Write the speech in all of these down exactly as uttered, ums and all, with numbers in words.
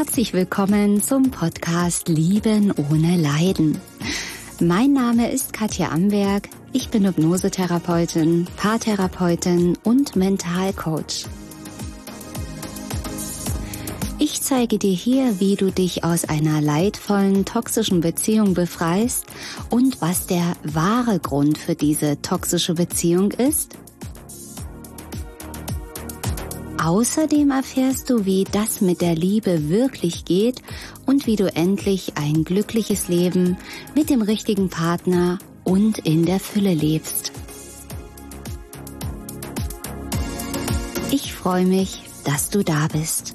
Herzlich willkommen zum Podcast Lieben ohne Leiden. Mein Name ist Katja Amberg. Ich bin Hypnosetherapeutin, Paartherapeutin und Mentalcoach. Ich zeige dir hier, wie du dich aus einer leidvollen, toxischen Beziehung befreist und was der wahre Grund für diese toxische Beziehung ist. Außerdem erfährst du, wie das mit der Liebe wirklich geht und wie du endlich ein glückliches Leben mit dem richtigen Partner und in der Fülle lebst. Ich freue mich, dass du da bist.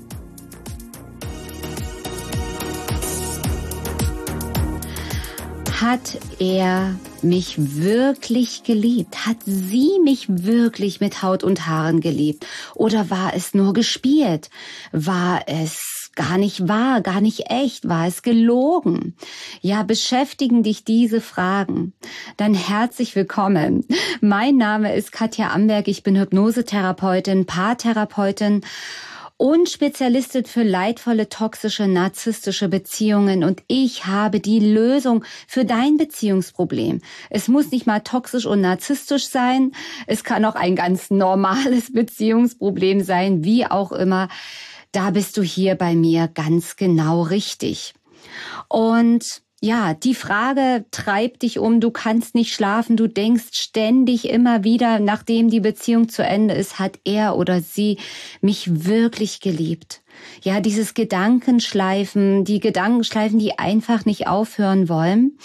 Hat er mich wirklich geliebt? Hat sie mich wirklich mit Haut und Haaren geliebt? Oder war es nur gespielt? War es gar nicht wahr, gar nicht echt? War es gelogen? Ja, beschäftigen dich diese Fragen? Dann herzlich willkommen. Mein Name ist Katja Amberg. Ich bin Hypnosetherapeutin, Paartherapeutin und Spezialistin für leidvolle, toxische, narzisstische Beziehungen. Und ich habe die Lösung für dein Beziehungsproblem. Es muss nicht mal toxisch und narzisstisch sein. Es kann auch ein ganz normales Beziehungsproblem sein, wie auch immer. Da bist du hier bei mir ganz genau richtig. Und ja, die Frage treibt dich um, du kannst nicht schlafen, du denkst ständig immer wieder, nachdem die Beziehung zu Ende ist, hat er oder sie mich wirklich geliebt. Ja, dieses Gedankenschleifen, die Gedankenschleifen, die einfach nicht aufhören wollen.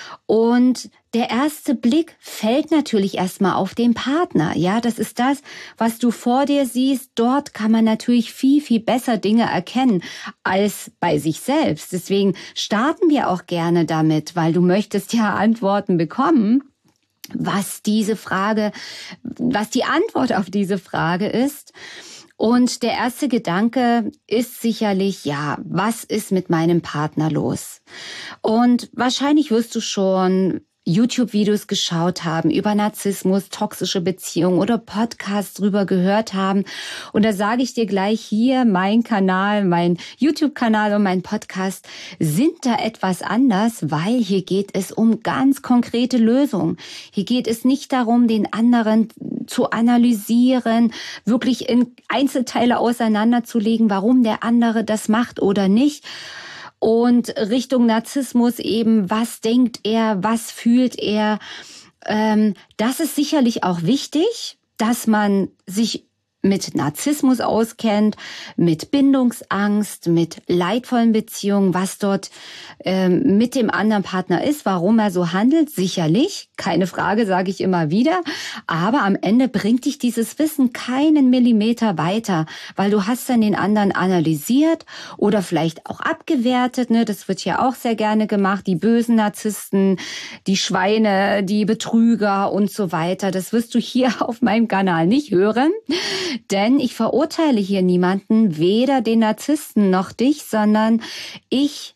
Und der erste Blick fällt natürlich erstmal auf den Partner. Ja, das ist das, was du vor dir siehst. Dort kann man natürlich viel, viel besser Dinge erkennen als bei sich selbst. Deswegen starten wir auch gerne damit, weil du möchtest ja Antworten bekommen, was diese Frage, was die Antwort auf diese Frage ist. Und der erste Gedanke ist sicherlich, ja, was ist mit meinem Partner los? Und wahrscheinlich wirst du schon YouTube-Videos geschaut haben über Narzissmus, toxische Beziehungen oder Podcasts drüber gehört haben. Und da sage ich dir gleich hier, mein Kanal, mein YouTube-Kanal und mein Podcast sind da etwas anders, weil hier geht es um ganz konkrete Lösungen. Hier geht es nicht darum, den anderen zu analysieren, wirklich in Einzelteile auseinanderzulegen, warum der andere das macht oder nicht. Und Richtung Narzissmus eben, was denkt er, was fühlt er? Ähm, das ist sicherlich auch wichtig, dass man sich mit Narzissmus auskennt, mit Bindungsangst, mit leidvollen Beziehungen, was dort ähm, mit dem anderen Partner ist, warum er so handelt, sicherlich, keine Frage, sage ich immer wieder, aber am Ende bringt dich dieses Wissen keinen Millimeter weiter, weil du hast dann den anderen analysiert oder vielleicht auch abgewertet, ne? Das wird ja auch sehr gerne gemacht, die bösen Narzissten, die Schweine, die Betrüger und so weiter, das wirst du hier auf meinem Kanal nicht hören. Denn ich verurteile hier niemanden, weder den Narzissten noch dich, sondern ich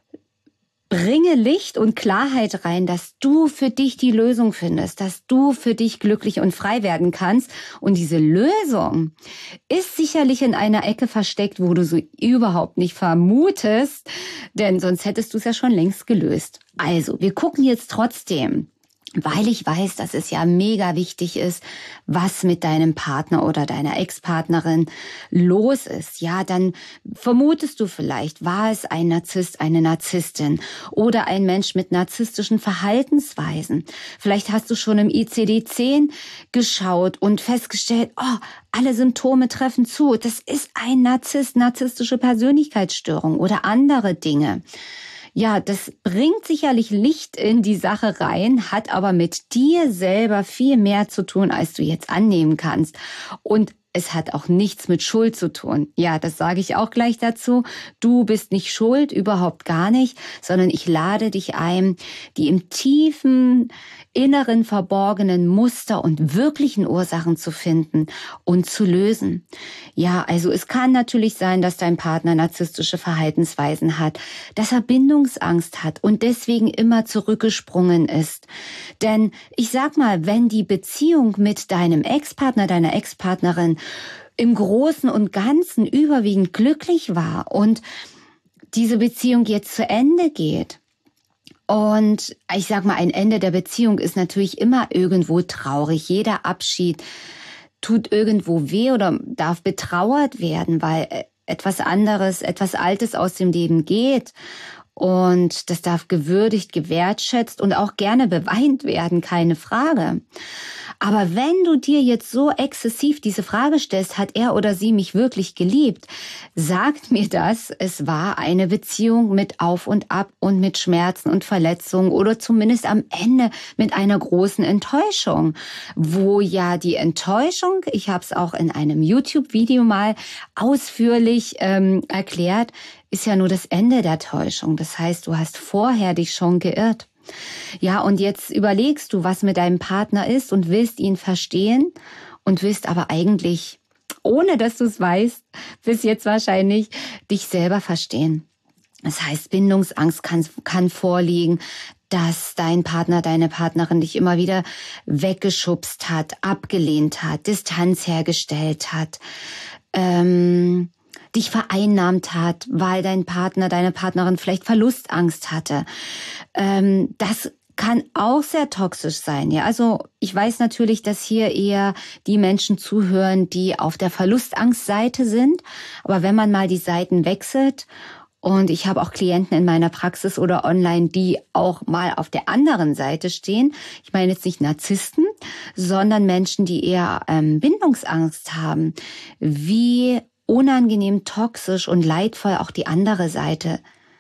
bringe Licht und Klarheit rein, dass du für dich die Lösung findest, dass du für dich glücklich und frei werden kannst. Und diese Lösung ist sicherlich in einer Ecke versteckt, wo du so überhaupt nicht vermutest, denn sonst hättest du es ja schon längst gelöst. Also, wir gucken jetzt trotzdem, weil ich weiß, dass es ja mega wichtig ist, was mit deinem Partner oder deiner Ex-Partnerin los ist. Ja, dann vermutest du vielleicht, war es ein Narzisst, eine Narzisstin oder ein Mensch mit narzisstischen Verhaltensweisen. Vielleicht hast du schon im I C D zehn geschaut und festgestellt, oh, alle Symptome treffen zu. Das ist ein Narzisst, narzisstische Persönlichkeitsstörung oder andere Dinge. Ja, das bringt sicherlich Licht in die Sache rein, hat aber mit dir selber viel mehr zu tun, als du jetzt annehmen kannst. Und es hat auch nichts mit Schuld zu tun. Ja, das sage ich auch gleich dazu. Du bist nicht schuld, überhaupt gar nicht, sondern ich lade dich ein, die im tiefen, inneren, verborgenen Muster und wirklichen Ursachen zu finden und zu lösen. Ja, also es kann natürlich sein, dass dein Partner narzisstische Verhaltensweisen hat, dass er Bindungsangst hat und deswegen immer zurückgesprungen ist. Denn ich sag mal, wenn die Beziehung mit deinem Ex-Partner, deiner Ex-Partnerin im Großen und Ganzen überwiegend glücklich war und diese Beziehung jetzt zu Ende geht. Und ich sag mal, ein Ende der Beziehung ist natürlich immer irgendwo traurig. Jeder Abschied tut irgendwo weh oder darf betrauert werden, weil etwas anderes, etwas Altes aus dem Leben geht. Und das darf gewürdigt, gewertschätzt und auch gerne beweint werden, keine Frage. Aber wenn du dir jetzt so exzessiv diese Frage stellst, hat er oder sie mich wirklich geliebt, sagt mir das, es war eine Beziehung mit Auf und Ab und mit Schmerzen und Verletzungen oder zumindest am Ende mit einer großen Enttäuschung, wo ja die Enttäuschung, ich habe es auch in einem YouTube-Video mal ausführlich ähm, erklärt, ist ja nur das Ende der Täuschung. Das heißt, du hast vorher dich schon geirrt. Ja, und jetzt überlegst du, was mit deinem Partner ist und willst ihn verstehen und willst aber eigentlich, ohne dass du es weißt, bis jetzt wahrscheinlich dich selber verstehen. Das heißt, Bindungsangst kann, kann vorliegen, dass dein Partner, deine Partnerin dich immer wieder weggeschubst hat, abgelehnt hat, Distanz hergestellt hat, ähm, dich vereinnahmt hat, weil dein Partner, deine Partnerin vielleicht Verlustangst hatte. Ähm, das kann auch sehr toxisch sein. Ja, also ich weiß natürlich, dass hier eher die Menschen zuhören, die auf der Verlustangstseite sind. Aber wenn man mal die Seiten wechselt, und ich habe auch Klienten in meiner Praxis oder online, die auch mal auf der anderen Seite stehen. Ich meine jetzt nicht Narzissten, sondern Menschen, die eher ähm, Bindungsangst haben. Wie unangenehm, toxisch und leidvoll auch die andere Seite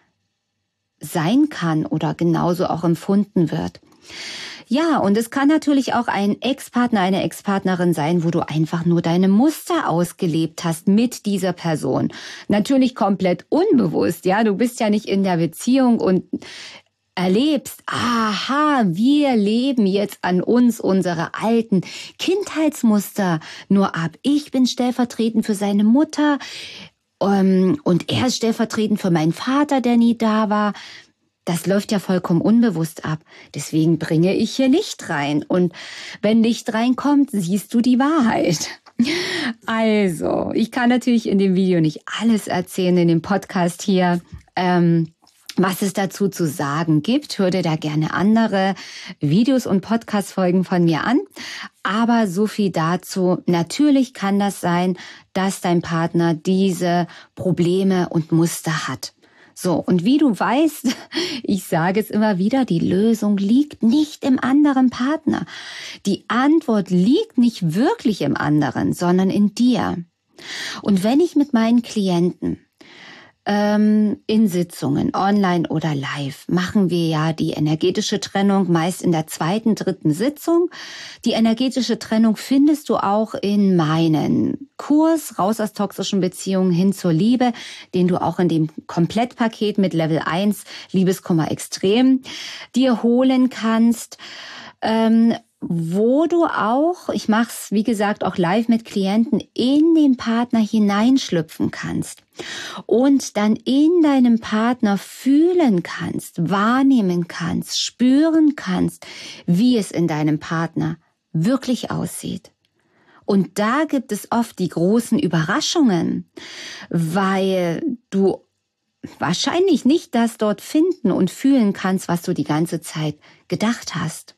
sein kann oder genauso auch empfunden wird. Ja, und es kann natürlich auch ein Ex-Partner, eine Ex-Partnerin sein, wo du einfach nur deine Muster ausgelebt hast mit dieser Person. Natürlich komplett unbewusst, ja, du bist ja nicht in der Beziehung und erlebst, aha, wir leben jetzt an uns unsere alten Kindheitsmuster nur ab. Ich bin stellvertretend für seine Mutter um, und er ist stellvertretend für meinen Vater, der nie da war. Das läuft ja vollkommen unbewusst ab. Deswegen bringe ich hier Licht rein. Und wenn Licht reinkommt, siehst du die Wahrheit. Also, ich kann natürlich in dem Video nicht alles erzählen, in dem Podcast hier. Ähm, Was es dazu zu sagen gibt, hör dir da gerne andere Videos und Podcast-Folgen von mir an. Aber so viel dazu. Natürlich kann das sein, dass dein Partner diese Probleme und Muster hat. So, und wie du weißt, ich sage es immer wieder, die Lösung liegt nicht im anderen Partner. Die Antwort liegt nicht wirklich im anderen, sondern in dir. Und wenn ich mit meinen Klienten in Sitzungen, online oder live, machen wir ja die energetische Trennung meist in der zweiten, dritten Sitzung. Die energetische Trennung findest du auch in meinen Kurs Raus aus toxischen Beziehungen hin zur Liebe, den du auch in dem Komplettpaket mit Level eins Liebeskummer extrem dir holen kannst. Ähm, wo du auch, ich mache es wie gesagt auch live mit Klienten, in den Partner hineinschlüpfen kannst und dann in deinem Partner fühlen kannst, wahrnehmen kannst, spüren kannst, wie es in deinem Partner wirklich aussieht. Und da gibt es oft die großen Überraschungen, weil du wahrscheinlich nicht das dort finden und fühlen kannst, was du die ganze Zeit gedacht hast.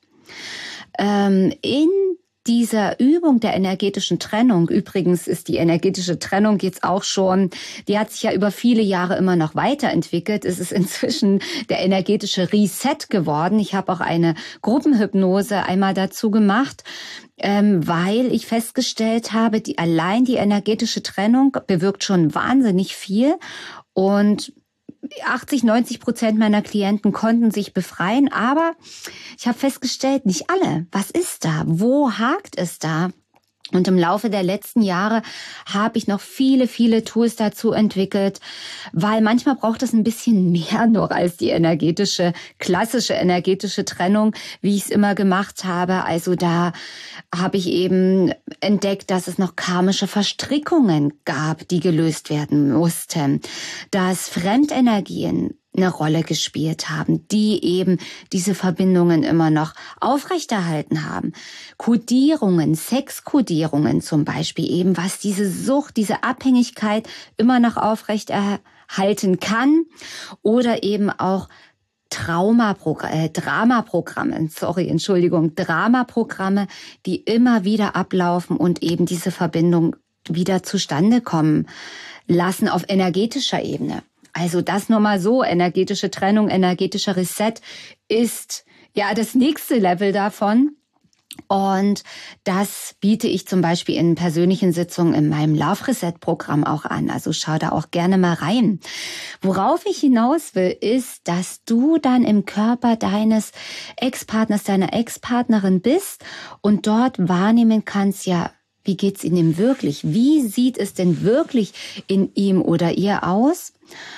In dieser Übung der energetischen Trennung, übrigens ist die energetische Trennung jetzt auch schon, die hat sich ja über viele Jahre immer noch weiterentwickelt. Es ist inzwischen der energetische Reset geworden. Ich habe auch eine Gruppenhypnose einmal dazu gemacht, weil ich festgestellt habe, die allein die energetische Trennung bewirkt schon wahnsinnig viel und achtzig, neunzig Prozent meiner Klienten konnten sich befreien, aber ich habe festgestellt, nicht alle. Was ist da? Wo hakt es da? Und im Laufe der letzten Jahre habe ich noch viele, viele Tools dazu entwickelt, weil manchmal braucht es ein bisschen mehr noch als die energetische, klassische energetische Trennung, wie ich es immer gemacht habe. Also da habe ich eben entdeckt, dass es noch karmische Verstrickungen gab, die gelöst werden mussten, dass Fremdenergien eine Rolle gespielt haben, die eben diese Verbindungen immer noch aufrechterhalten haben. Kodierungen, Sexkodierungen zum Beispiel eben, was diese Sucht, diese Abhängigkeit immer noch aufrechterhalten halten kann oder eben auch Traumapro- äh, Dramaprogramme, sorry, Entschuldigung, Dramaprogramme, die immer wieder ablaufen und eben diese Verbindung wieder zustande kommen lassen auf energetischer Ebene. Also das nur mal so, energetische Trennung, energetischer Reset ist ja das nächste Level davon. Und das biete ich zum Beispiel in persönlichen Sitzungen in meinem Love Reset Programm auch an. Also schau da auch gerne mal rein. Worauf ich hinaus will, ist, dass du dann im Körper deines Ex-Partners, deiner Ex-Partnerin bist und dort wahrnehmen kannst, ja, wie geht's ihm wirklich? Wie sieht es denn wirklich in ihm oder ihr aus?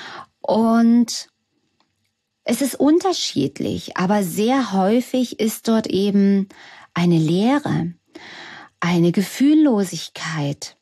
Und es ist unterschiedlich, aber sehr häufig ist dort eben eine Leere, eine Gefühllosigkeit,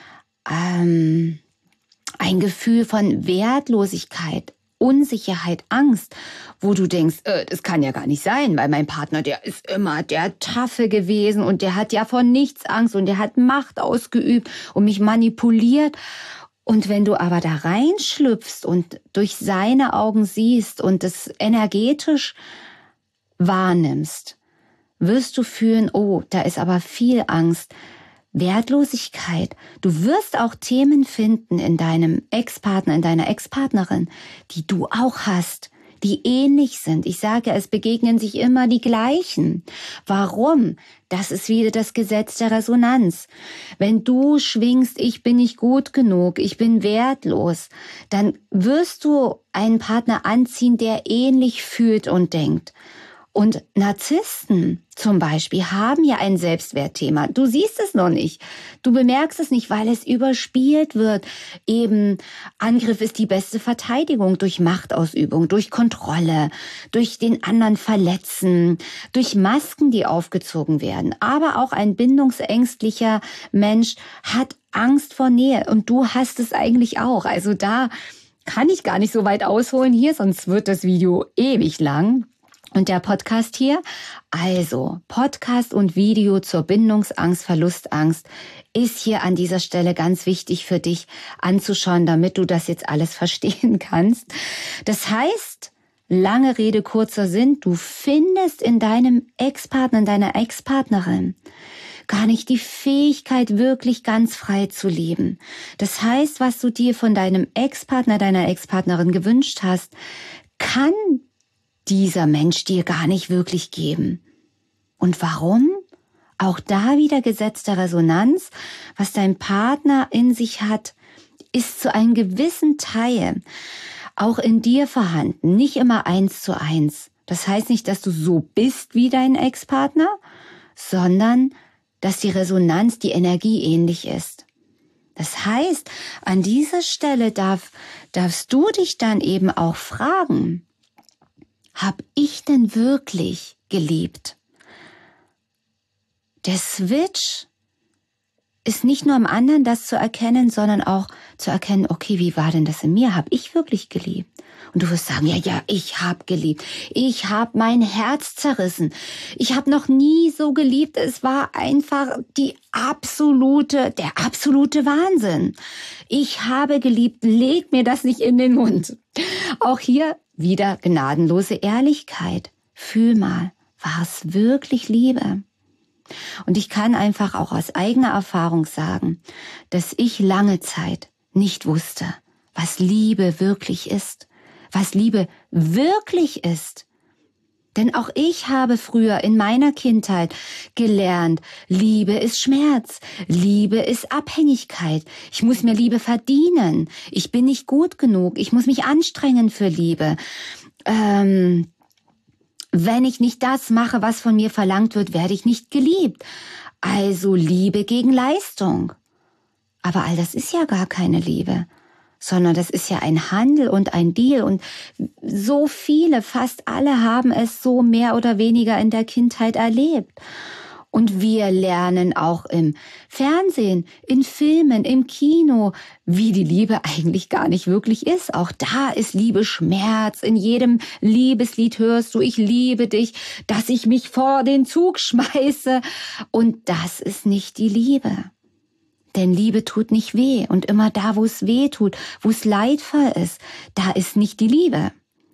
ähm, ein Gefühl von Wertlosigkeit, Unsicherheit, Angst, wo du denkst, äh, das kann ja gar nicht sein, weil mein Partner, der ist immer der Taffe gewesen und der hat ja vor nichts Angst und der hat Macht ausgeübt und mich manipuliert. Und wenn du aber da reinschlüpfst und durch seine Augen siehst und das energetisch wahrnimmst, wirst du fühlen, oh, da ist aber viel Angst, Wertlosigkeit. Du wirst auch Themen finden in deinem Ex-Partner, in deiner Ex-Partnerin, die du auch hast, die ähnlich sind. Ich sage, es begegnen sich immer die gleichen. Warum? Das ist wieder das Gesetz der Resonanz. Wenn du schwingst, ich bin nicht gut genug, ich bin wertlos, dann wirst du einen Partner anziehen, der ähnlich fühlt und denkt. Und Narzissten zum Beispiel haben ja ein Selbstwertthema. Du siehst es noch nicht. Du bemerkst es nicht, weil es überspielt wird. Eben Angriff ist die beste Verteidigung durch Machtausübung, durch Kontrolle, durch den anderen verletzen, durch Masken, die aufgezogen werden. Aber auch ein bindungsängstlicher Mensch hat Angst vor Nähe. Und du hast es eigentlich auch. Also da kann ich gar nicht so weit ausholen hier, sonst wird das Video ewig lang. Und der Podcast hier, also Podcast und Video zur Bindungsangst, Verlustangst, ist hier an dieser Stelle ganz wichtig für dich anzuschauen, damit du das jetzt alles verstehen kannst. Das heißt, lange Rede, kurzer Sinn, du findest in deinem Ex-Partner, in deiner Ex-Partnerin gar nicht die Fähigkeit, wirklich ganz frei zu leben. Das heißt, was du dir von deinem Ex-Partner, deiner Ex-Partnerin gewünscht hast, kann dieser Mensch dir gar nicht wirklich geben. Und warum? Auch da wieder Gesetz der Resonanz. Was dein Partner in sich hat, ist zu einem gewissen Teil auch in dir vorhanden. Nicht immer eins zu eins. Das heißt nicht, dass du so bist wie dein Ex-Partner, sondern dass die Resonanz, die Energie ähnlich ist. Das heißt, an dieser Stelle darf, darfst du dich dann eben auch fragen, hab ich denn wirklich geliebt? Der Switch ist nicht nur im anderen das zu erkennen, sondern auch zu erkennen, okay, wie war denn das in mir? Hab ich wirklich geliebt? Und du wirst sagen, ja, ja, ich hab geliebt. Ich hab mein Herz zerrissen. Ich hab noch nie so geliebt. Es war einfach die absolute, der absolute Wahnsinn. Ich habe geliebt. Leg mir das nicht in den Mund. Auch hier wieder gnadenlose Ehrlichkeit. Fühl mal, war es wirklich Liebe? Und ich kann einfach auch aus eigener Erfahrung sagen, dass ich lange Zeit nicht wusste, was Liebe wirklich ist, was Liebe wirklich ist. Denn auch ich habe früher in meiner Kindheit gelernt, Liebe ist Schmerz, Liebe ist Abhängigkeit. Ich muss mir Liebe verdienen, ich bin nicht gut genug, ich muss mich anstrengen für Liebe. Ähm, wenn ich nicht das mache, was von mir verlangt wird, werde ich nicht geliebt. Also Liebe gegen Leistung. Aber all das ist ja gar keine Liebe, sondern das ist ja ein Handel und ein Deal. Und so viele, fast alle haben es so mehr oder weniger in der Kindheit erlebt. Und wir lernen auch im Fernsehen, in Filmen, im Kino, wie die Liebe eigentlich gar nicht wirklich ist. Auch da ist Liebe Schmerz. In jedem Liebeslied hörst du, ich liebe dich, dass ich mich vor den Zug schmeiße. Und das ist nicht die Liebe. Denn Liebe tut nicht weh. Und immer da, wo es weh tut, wo es leidvoll ist, da ist nicht die Liebe.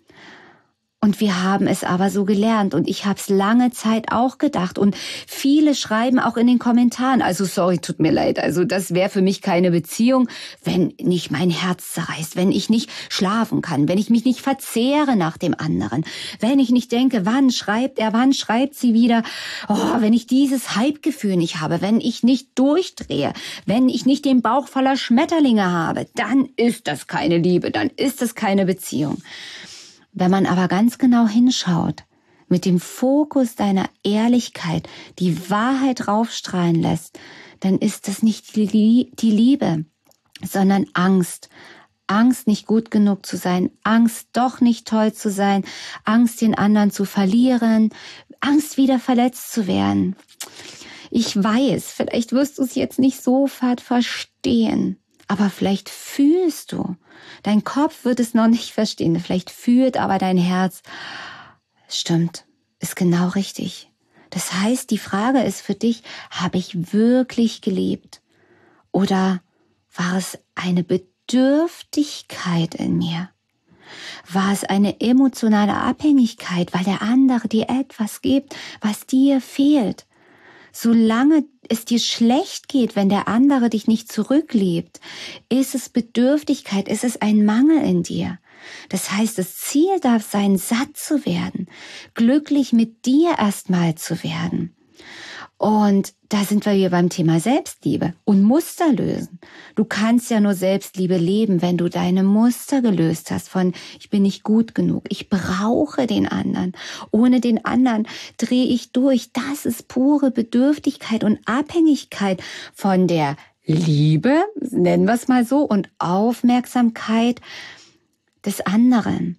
Und wir haben es aber so gelernt und ich habe es lange Zeit auch gedacht und viele schreiben auch in den Kommentaren, also sorry, tut mir leid, also das wäre für mich keine Beziehung, wenn nicht mein Herz zerreißt, wenn ich nicht schlafen kann, wenn ich mich nicht verzehre nach dem anderen, wenn ich nicht denke, wann schreibt er, wann schreibt sie wieder, oh, wenn ich dieses Hype-Gefühl nicht habe, wenn ich nicht durchdrehe, wenn ich nicht den Bauch voller Schmetterlinge habe, dann ist das keine Liebe, dann ist das keine Beziehung. Wenn man aber ganz genau hinschaut, mit dem Fokus deiner Ehrlichkeit die Wahrheit raufstrahlen lässt, dann ist das nicht die Liebe, sondern Angst. Angst, nicht gut genug zu sein, Angst, doch nicht toll zu sein, Angst, den anderen zu verlieren, Angst, wieder verletzt zu werden. Ich weiß, vielleicht wirst du es jetzt nicht sofort verstehen. Aber vielleicht fühlst du, dein Kopf wird es noch nicht verstehen, vielleicht fühlt aber dein Herz, stimmt, ist genau richtig. Das heißt, die Frage ist für dich, habe ich wirklich geliebt? Oder war es eine Bedürftigkeit in mir? War es eine emotionale Abhängigkeit, weil der andere dir etwas gibt, was dir fehlt? Solange es dir schlecht geht, wenn der andere dich nicht zurückliebt, ist es Bedürftigkeit, ist es ein Mangel in dir. Das heißt, das Ziel darf sein, satt zu werden, glücklich mit dir erstmal zu werden. Und da sind wir hier beim Thema Selbstliebe und Muster lösen. Du kannst ja nur Selbstliebe leben, wenn du deine Muster gelöst hast von ich bin nicht gut genug, ich brauche den anderen. Ohne den anderen drehe ich durch. Das ist pure Bedürftigkeit und Abhängigkeit von der Liebe, nennen wir es mal so, und Aufmerksamkeit des anderen.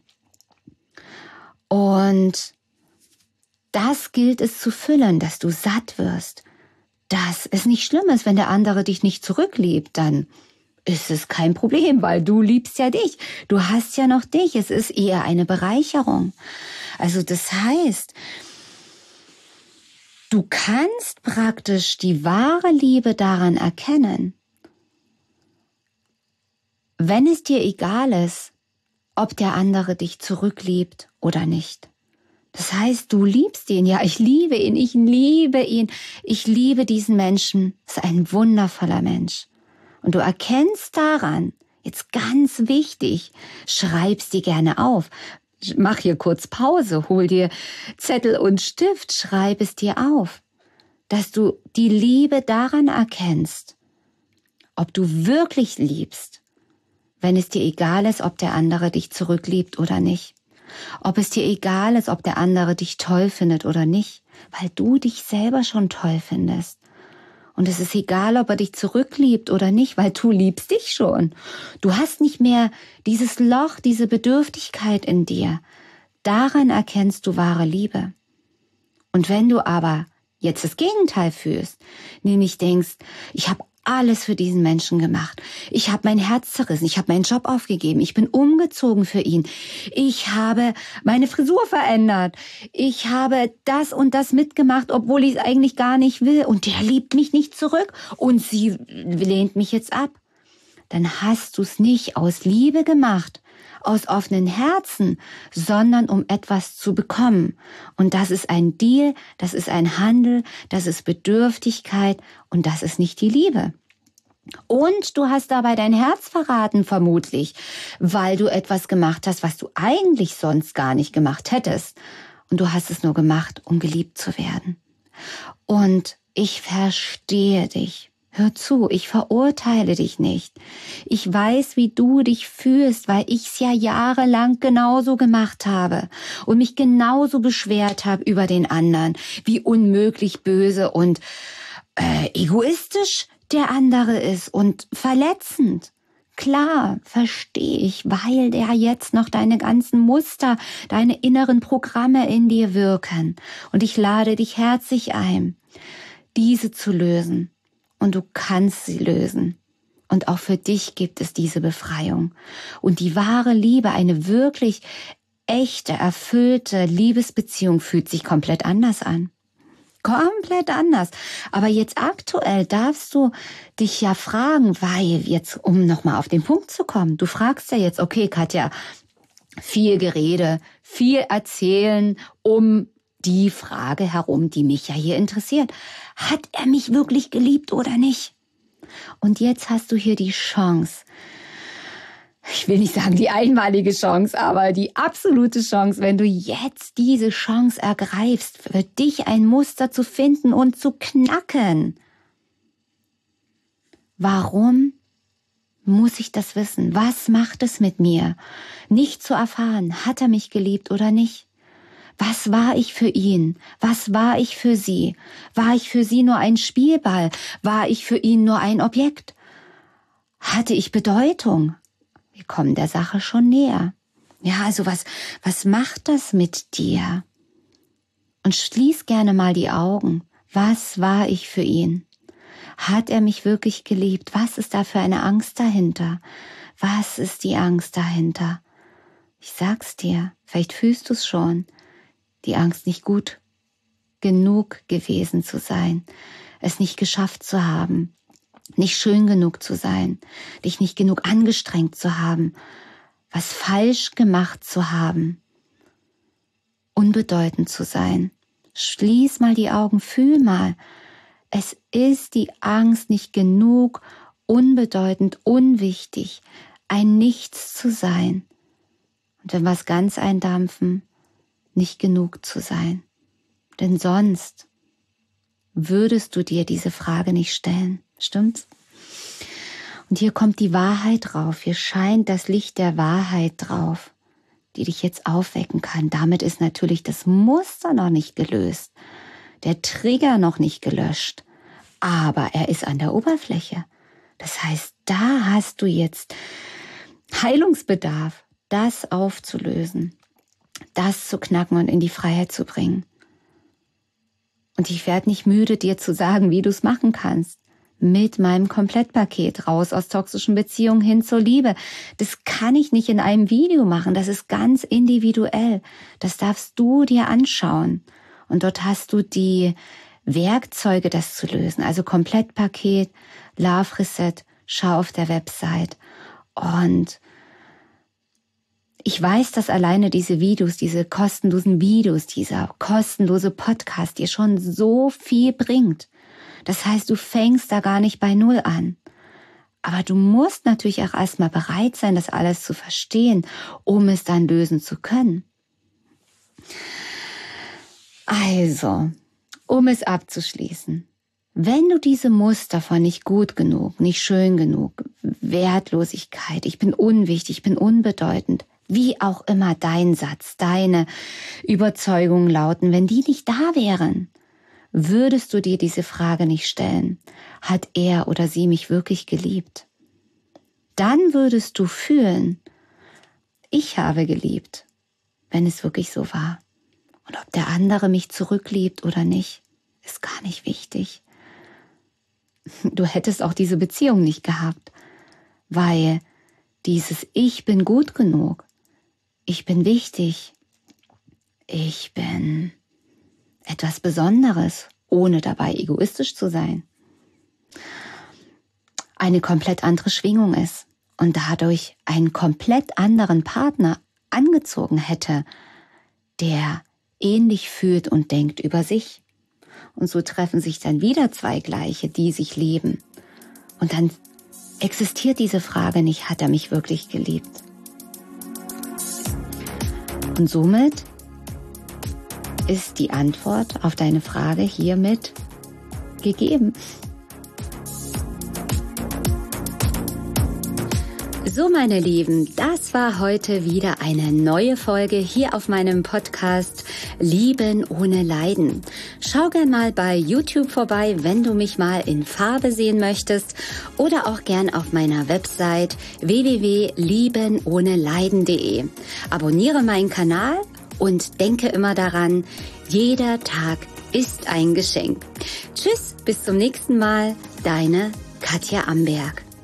Und das gilt es zu füllen, dass du satt wirst. Dass es nicht schlimm ist, wenn der andere dich nicht zurückliebt, dann ist es kein Problem, weil du liebst ja dich. Du hast ja noch dich. Es ist eher eine Bereicherung. Also das heißt, du kannst praktisch die wahre Liebe daran erkennen, wenn es dir egal ist, ob der andere dich zurückliebt oder nicht. Das heißt, du liebst ihn. Ja, ich liebe ihn. Ich liebe ihn. Ich liebe diesen Menschen. Das ist ein wundervoller Mensch. Und du erkennst daran, jetzt ganz wichtig, schreib's dir gerne auf. Mach hier kurz Pause, hol dir Zettel und Stift, schreib es dir auf. Dass du die Liebe daran erkennst, ob du wirklich liebst, wenn es dir egal ist, ob der andere dich zurückliebt oder nicht. Ob es dir egal ist, ob der andere dich toll findet oder nicht, weil du dich selber schon toll findest. Und es ist egal, ob er dich zurückliebt oder nicht, weil du liebst dich schon. Du hast nicht mehr dieses Loch, diese Bedürftigkeit in dir. Daran erkennst du wahre Liebe. Und wenn du aber jetzt das Gegenteil fühlst, nämlich denkst, ich habe alles für diesen Menschen gemacht. Ich habe mein Herz zerrissen, ich habe meinen Job aufgegeben, ich bin umgezogen für ihn. Ich habe meine Frisur verändert. Ich habe das und das mitgemacht, obwohl ich es eigentlich gar nicht will. Und der liebt mich nicht zurück und sie lehnt mich jetzt ab. Dann hast du es nicht aus Liebe gemacht, aus offenen Herzen, sondern um etwas zu bekommen. Und das ist ein Deal, das ist ein Handel, das ist Bedürftigkeit und das ist nicht die Liebe. Und du hast dabei dein Herz verraten, vermutlich, weil du etwas gemacht hast, was du eigentlich sonst gar nicht gemacht hättest. Und du hast es nur gemacht, um geliebt zu werden. Und ich verstehe dich. Hör zu, ich verurteile dich nicht. Ich weiß, wie du dich fühlst, weil ich es ja jahrelang genauso gemacht habe und mich genauso beschwert habe über den anderen, wie unmöglich böse und äh, egoistisch der andere ist und verletzend. Klar, verstehe ich, weil der jetzt noch deine ganzen Muster, deine inneren Programme in dir wirken. Und ich lade dich herzlich ein, diese zu lösen. Und du kannst sie lösen. Und auch für dich gibt es diese Befreiung. Und die wahre Liebe, eine wirklich echte, erfüllte Liebesbeziehung fühlt sich komplett anders an. Komplett anders. Aber jetzt aktuell darfst du dich ja fragen, weil jetzt, um nochmal auf den Punkt zu kommen, du fragst ja jetzt, okay, Katja, viel Gerede, viel erzählen um die Frage herum, die mich ja hier interessiert. Hat er mich wirklich geliebt oder nicht? Und jetzt hast du hier die Chance, ich will nicht sagen die einmalige Chance, aber die absolute Chance, wenn du jetzt diese Chance ergreifst, für dich ein Muster zu finden und zu knacken. Warum muss ich das wissen? Was macht es mit mir? Nicht zu erfahren, hat er mich geliebt oder nicht? Was war ich für ihn? Was war ich für sie? War ich für sie nur ein Spielball? War ich für ihn nur ein Objekt? Hatte ich Bedeutung? Wir kommen der Sache schon näher. Ja, also was, was macht das mit dir? Und schließ gerne mal die Augen. Was war ich für ihn? Hat er mich wirklich geliebt? Was ist da für eine Angst dahinter? Was ist die Angst dahinter? Ich sag's dir, vielleicht fühlst du es schon. Die Angst, nicht gut genug gewesen zu sein, es nicht geschafft zu haben, nicht schön genug zu sein, dich nicht genug angestrengt zu haben, was falsch gemacht zu haben, unbedeutend zu sein. Schließ mal die Augen, fühl mal. Es ist die Angst, nicht genug, unbedeutend, unwichtig, ein Nichts zu sein. Und wenn wir es ganz eindampfen, nicht genug zu sein. Denn sonst würdest du dir diese Frage nicht stellen. Stimmt's? Und hier kommt die Wahrheit drauf. Hier scheint das Licht der Wahrheit drauf, die dich jetzt aufwecken kann. Damit ist natürlich das Muster noch nicht gelöst, der Trigger noch nicht gelöscht, aber er ist an der Oberfläche. Das heißt, da hast du jetzt Heilungsbedarf, das aufzulösen, das zu knacken und in die Freiheit zu bringen. Und ich werde nicht müde, dir zu sagen, wie du es machen kannst. Mit meinem Komplettpaket raus aus toxischen Beziehungen hin zur Liebe. Das kann ich nicht in einem Video machen. Das ist ganz individuell. Das darfst du dir anschauen. Und dort hast du die Werkzeuge, das zu lösen. Also Komplettpaket, Love Reset, schau auf der Website. Und ich weiß, dass alleine diese Videos, diese kostenlosen Videos, dieser kostenlose Podcast dir schon so viel bringt. Das heißt, du fängst da gar nicht bei Null an. Aber du musst natürlich auch erstmal bereit sein, das alles zu verstehen, um es dann lösen zu können. Also, um es abzuschließen. Wenn du diese Muster von nicht gut genug, nicht schön genug, Wertlosigkeit, ich bin unwichtig, ich bin unbedeutend, wie auch immer dein Satz, deine Überzeugungen lauten, wenn die nicht da wären, würdest du dir diese Frage nicht stellen, hat er oder sie mich wirklich geliebt? Dann würdest du fühlen, ich habe geliebt, wenn es wirklich so war. Und ob der andere mich zurückliebt oder nicht, ist gar nicht wichtig. Du hättest auch diese Beziehung nicht gehabt, weil dieses Ich bin gut genug, ich bin wichtig, ich bin etwas Besonderes, ohne dabei egoistisch zu sein, eine komplett andere Schwingung ist und dadurch einen komplett anderen Partner angezogen hätte, der ähnlich fühlt und denkt über sich. Und so treffen sich dann wieder zwei Gleiche, die sich lieben. Und dann existiert diese Frage nicht, hat er mich wirklich geliebt? Und somit ist die Antwort auf deine Frage hiermit gegeben. So, meine Lieben, das war heute wieder eine neue Folge hier auf meinem Podcast Lieben ohne Leiden. Schau gern mal bei YouTube vorbei, wenn du mich mal in Farbe sehen möchtest, oder auch gern auf meiner Website w w w punkt lieben ohne leiden punkt de. Abonniere meinen Kanal und denke immer daran, jeder Tag ist ein Geschenk. Tschüss, bis zum nächsten Mal, deine Katja Amberg.